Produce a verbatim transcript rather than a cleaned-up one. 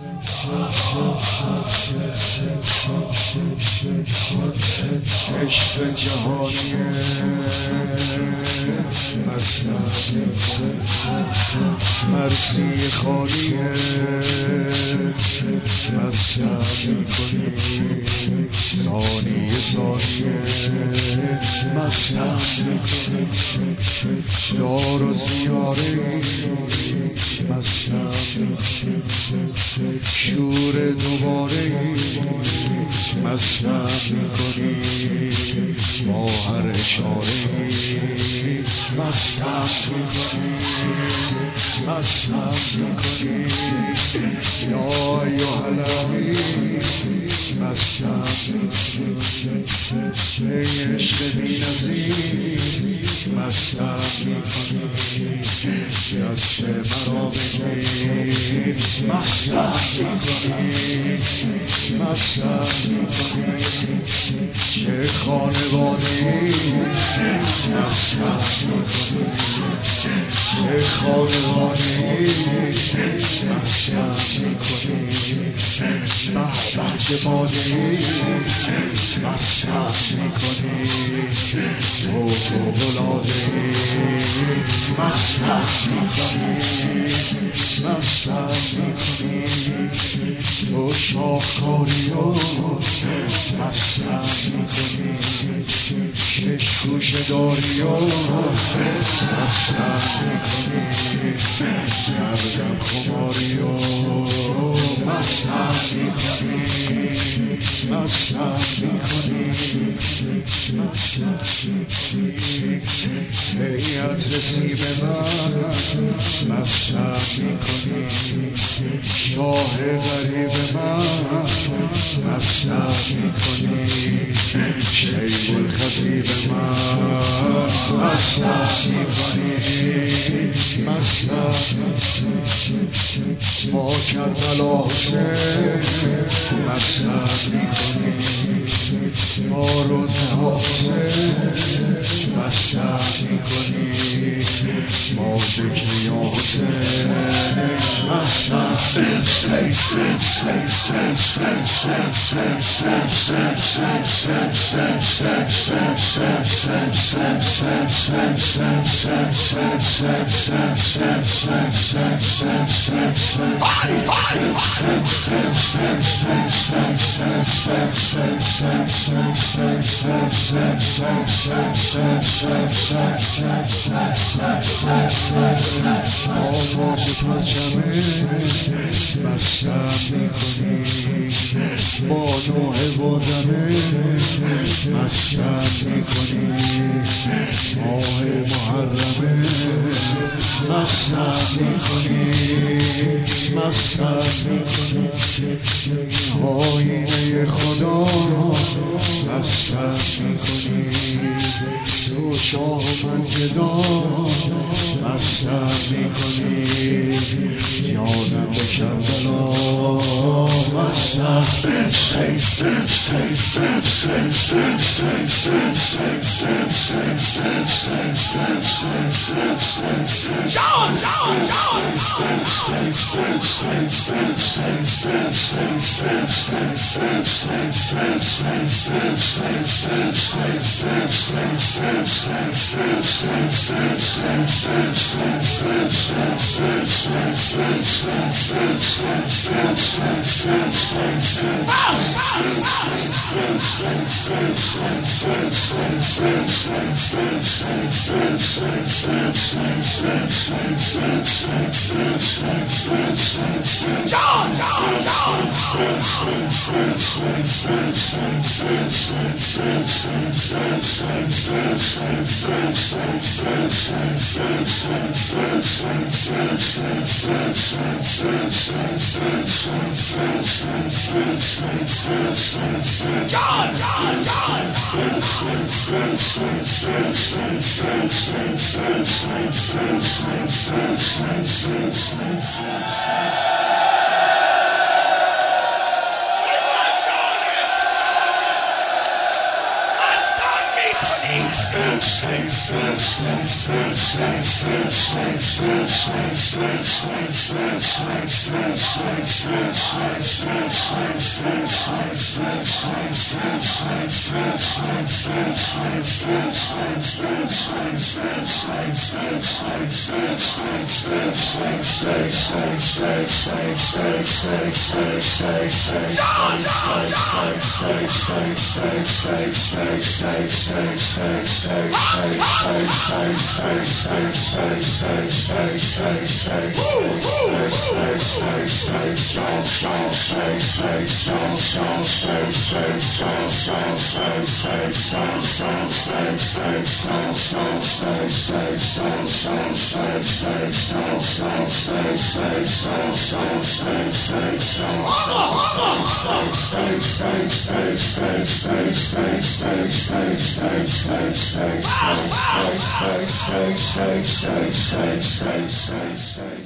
عشق جهانی مستم مرسی خالی مستم میکنی ثانیه ثانیه مستم میکنی دار و زیاره مستم میکنی شور دوباره مستم میکنی با هر اشاره مستم میکنی مستم میکنی یا ایها الامین مستم میکنی ای عشق بی‌نظیر مستم میکنی دست مرا بگیر مستم میکنی مستم میکنی چه خانواده‌ای مستم میکنی چه خانواده‌ای مستم میکنی به چه باده‌ای مستم میکنی تو فوق‌العاده‌ای مستم میکنی مستم میکنی تو شاهکاری و مستم میکنی کشکوش داری و مستم میکنی گردم خماری و مستم میکنی مستم میکنی مستم میکنی ای عطر سیب من مستم میکنی شاه غریب من مستم میکنی شیب الخطیب من مستم میکنی مستم با کربلا حسین مستم میکنی با روزه حسین مستم میکنی با ذکر حسین مستم آواز پرچمه مستم میکنی با نوح و دمه مستم میکنی ماه محرمه مستم میکنی مستم میکنی آینه خدا مستم میکنی تو شاه من گدا مستم میکنی جانم به کربلا مستم جان جان Stay, stay, stay, stay, stay, stay, stay, stay.